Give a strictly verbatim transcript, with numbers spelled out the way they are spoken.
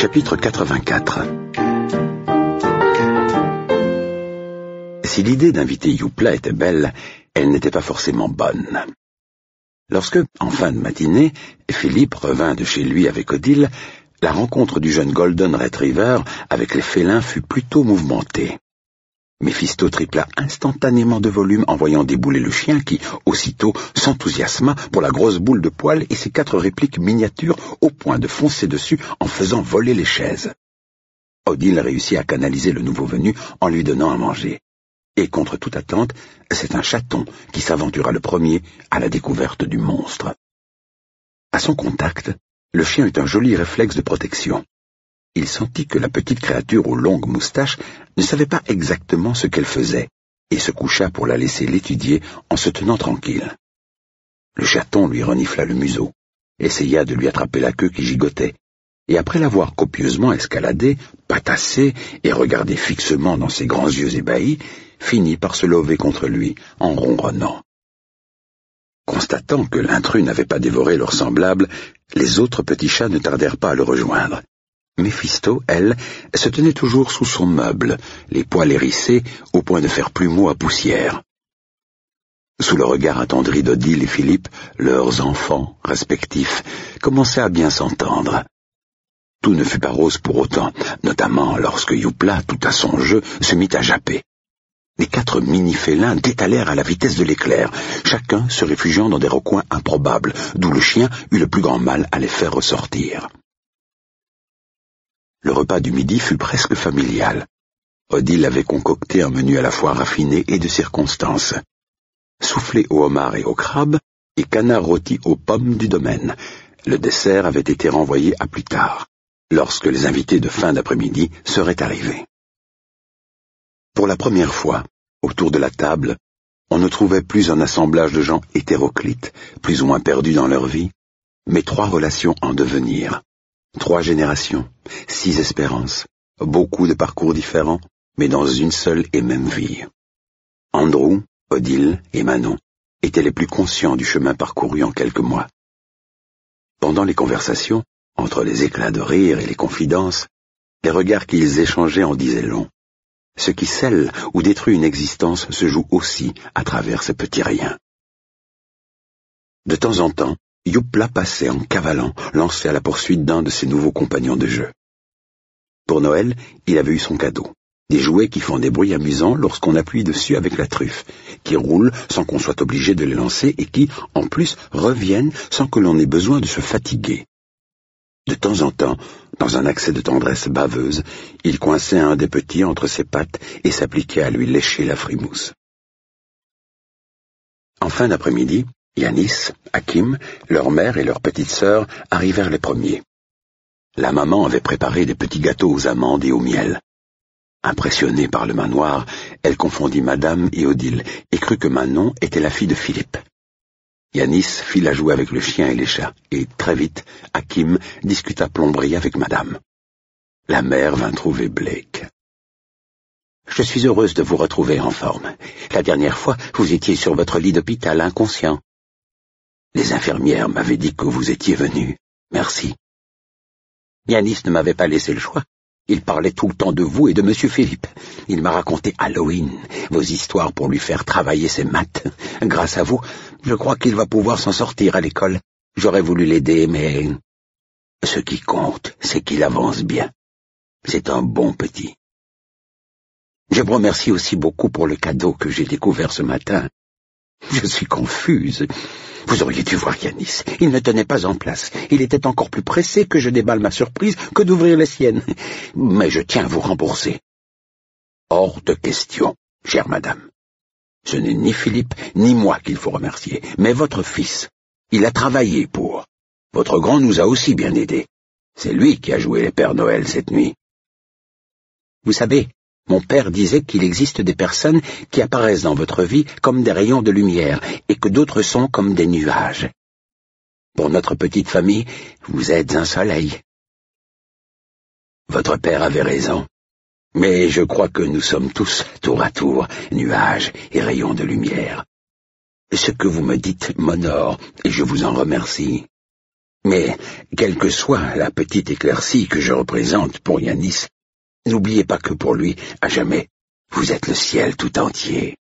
Chapitre quatre-vingt-quatre. Si l'idée d'inviter Youpla était belle, elle n'était pas forcément bonne. Lorsque, en fin de matinée, Philippe revint de chez lui avec Odile, la rencontre du jeune Golden Retriever avec les félins fut plutôt mouvementée. Méphisto tripla instantanément de volume en voyant débouler le chien qui, aussitôt, s'enthousiasma pour la grosse boule de poil et ses quatre répliques miniatures au point de foncer dessus en faisant voler les chaises. Odile réussit à canaliser le nouveau venu en lui donnant à manger. Et contre toute attente, c'est un chaton qui s'aventura le premier à la découverte du monstre. À son contact, le chien eut un joli réflexe de protection. Il sentit que la petite créature aux longues moustaches ne savait pas exactement ce qu'elle faisait, et se coucha pour la laisser l'étudier en se tenant tranquille. Le chaton lui renifla le museau, essaya de lui attraper la queue qui gigotait, et après l'avoir copieusement escaladé, patassé et regardé fixement dans ses grands yeux ébahis, finit par se lever contre lui en ronronnant. Constatant que l'intrus n'avait pas dévoré leur semblable, les autres petits chats ne tardèrent pas à le rejoindre. Méphisto, elle, se tenait toujours sous son meuble, les poils hérissés au point de faire plumeau à poussière. Sous le regard attendri d'Odile et Philippe, leurs enfants respectifs commençaient à bien s'entendre. Tout ne fut pas rose pour autant, notamment lorsque Youpla, tout à son jeu, se mit à japper. Les quatre mini-félins détalèrent à la vitesse de l'éclair, chacun se réfugiant dans des recoins improbables, d'où le chien eut le plus grand mal à les faire ressortir. Le repas du midi fut presque familial. Odile avait concocté un menu à la fois raffiné et de circonstance. Soufflé au homard et au crabe, et canard rôti aux pommes du domaine. Le dessert avait été renvoyé à plus tard, lorsque les invités de fin d'après-midi seraient arrivés. Pour la première fois, autour de la table, on ne trouvait plus un assemblage de gens hétéroclites, plus ou moins perdus dans leur vie, mais trois relations en devenir. Trois générations, six espérances, beaucoup de parcours différents, mais dans une seule et même vie. Andrew, Odile et Manon étaient les plus conscients du chemin parcouru en quelques mois. Pendant les conversations, entre les éclats de rire et les confidences, les regards qu'ils échangeaient en disaient long. Ce qui scelle ou détruit une existence se joue aussi à travers ces petits riens. De temps en temps, Youpla passait en cavalant, lancé à la poursuite d'un de ses nouveaux compagnons de jeu. Pour Noël, il avait eu son cadeau, des jouets qui font des bruits amusants lorsqu'on appuie dessus avec la truffe, qui roulent sans qu'on soit obligé de les lancer et qui, en plus, reviennent sans que l'on ait besoin de se fatiguer. De temps en temps, dans un accès de tendresse baveuse, il coinçait un des petits entre ses pattes et s'appliquait à lui lécher la frimousse. En fin d'après-midi, Yanis, Hakim, leur mère et leur petite sœur arrivèrent les premiers. La maman avait préparé des petits gâteaux aux amandes et au miel. Impressionnée par le manoir, elle confondit Madame et Odile et crut que Manon était la fille de Philippe. Yanis fit la joue avec le chien et les chats, et très vite, Hakim discuta plomberie avec Madame. La mère vint trouver Blake. « Je suis heureuse de vous retrouver en forme. La dernière fois, vous étiez sur votre lit d'hôpital inconscient. Les infirmières m'avaient dit que vous étiez venu. Merci. Yanis ne m'avait pas laissé le choix. Il parlait tout le temps de vous et de Monsieur Philippe. Il m'a raconté Halloween, vos histoires pour lui faire travailler ses maths. Grâce à vous, je crois qu'il va pouvoir s'en sortir à l'école. J'aurais voulu l'aider, mais... Ce qui compte, c'est qu'il avance bien. C'est un bon petit. Je vous remercie aussi beaucoup pour le cadeau que j'ai découvert ce matin. Je suis confuse. Vous auriez dû voir Yanis. Il ne tenait pas en place. Il était encore plus pressé que je déballe ma surprise que d'ouvrir les siennes. Mais je tiens à vous rembourser. Hors de question, chère madame. Ce n'est ni Philippe ni moi qu'il faut remercier, mais votre fils. Il a travaillé pour. Votre grand nous a aussi bien aidés. C'est lui qui a joué les Pères Noël cette nuit. Vous savez, mon père disait qu'il existe des personnes qui apparaissent dans votre vie comme des rayons de lumière et que d'autres sont comme des nuages. Pour notre petite famille, vous êtes un soleil. Votre père avait raison, mais je crois que nous sommes tous, tour à tour, nuages et rayons de lumière. Ce que vous me dites m'honore et je vous en remercie. Mais, quelle que soit la petite éclaircie que je représente pour Yanis, n'oubliez pas que pour lui, à jamais, vous êtes le ciel tout entier.